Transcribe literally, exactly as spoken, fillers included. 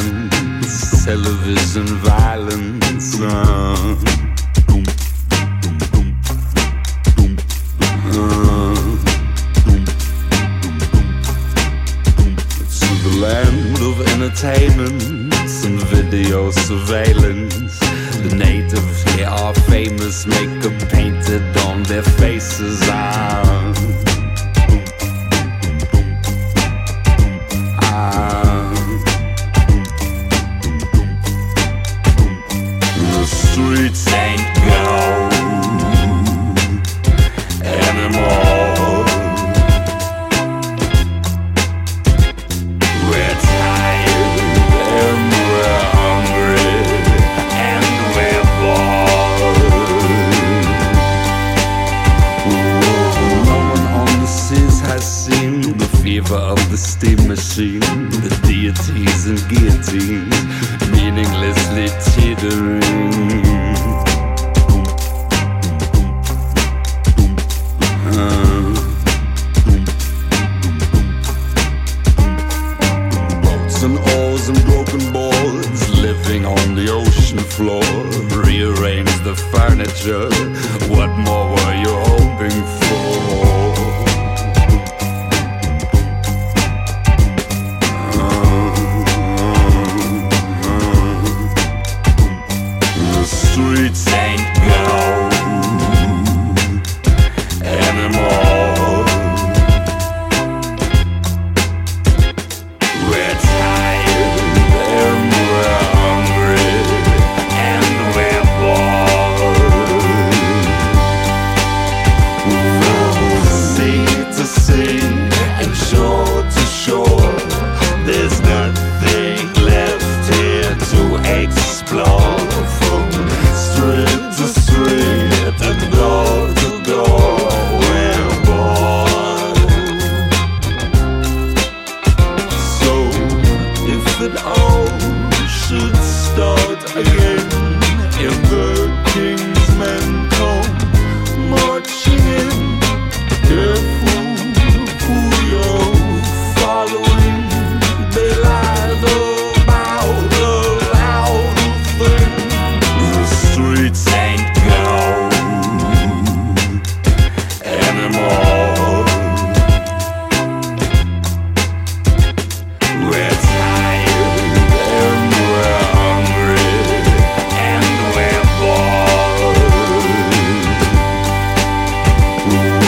silence, television violence. Uh. Land of entertainment and video surveillance. The natives here are famous, makeup painted on their faces. Ah. Ah. The streets ain't gold anymore. Of the steam machine, the deities and guillotines meaninglessly teetering. Uh. Boats and oars and broken boards, living on the ocean floor. Rearrange the furniture. What more were you hoping for? Streets ain't gold anymore. We're tired and we're hungry and we're bored. From sea to sea and shore to shore, there's nothing left here to explore. Street to street and door to door, we're born. So if it all should start again, if the king's men come marching in, careful who you're following. They lie about the loud thing. Streets ain't gold anymore. We're tired and we're hungry and we're bored.